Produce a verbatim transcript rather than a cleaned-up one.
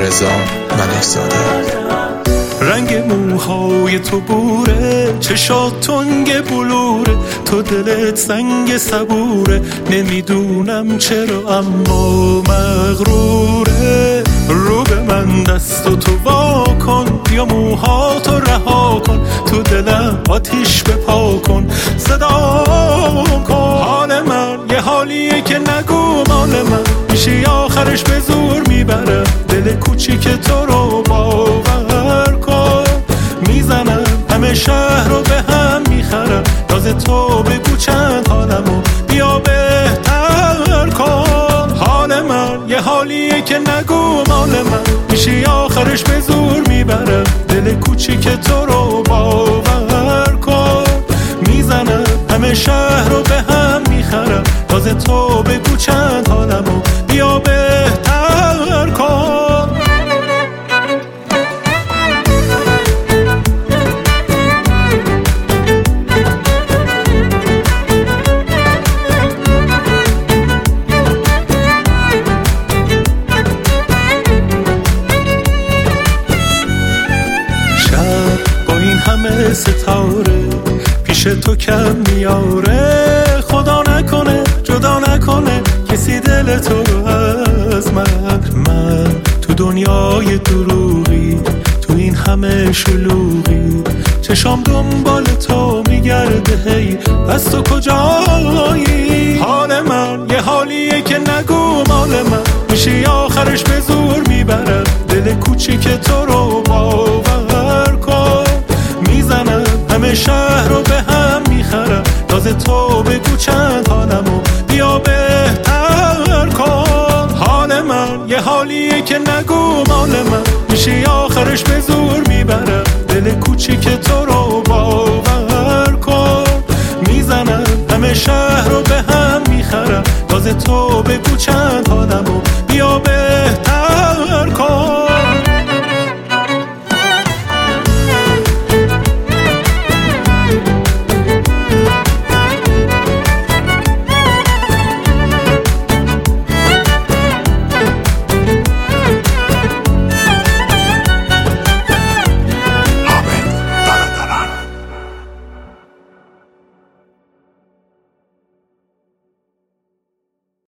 رضا ملک‌زاده. رنگ موهای تو بوره، چشات تنگ بلوره، تو دلت سنگ صبوره، نمیدونم چرا اما مغروره. رو به من دست و تو وا کن، یا موهاتو رها کن، تو دلم آتیش بپا کن، صدام کن. حال من یه حالیه که نگو مال من، میشه آخرش به زور میبرم دل کوچیک تو رو باور کن. میزنم همه شهر رو به هم میخرم، راز تو بگو چند حالمو بیا بهتر کن. حال من یه حالیه که نگو مال من، میشه آخرش به زور میبرم دل کوچیک تو رو باور کن. میزنم همه شهر رو به هم میخرم، راز تو بگو چند حالمو بیا بهتر کن. همه ستاره پیش تو کم میاره، خدا نکنه جدا نکنه کسی دل تو رو از من. من تو دنیای دروغی، تو این همه شلوغی، چشام دنبال تو میگرده، هی پس تو کجایی؟ حال من یه حالیه که نگو مال من، میشه آخرش به زور میبرم دل کوچیک تو رو باور کن. میزنم همه شهر رو به هم میخرم، راز تو بگو چند حالمو بیا بهتر کن. حال من یه حالیه که نگو مال من، میشه آخرش به زور میبرم دل کوچیک تو رو باور کن. میزنم همه شهر رو به هم میخرم، راز تو بگو چند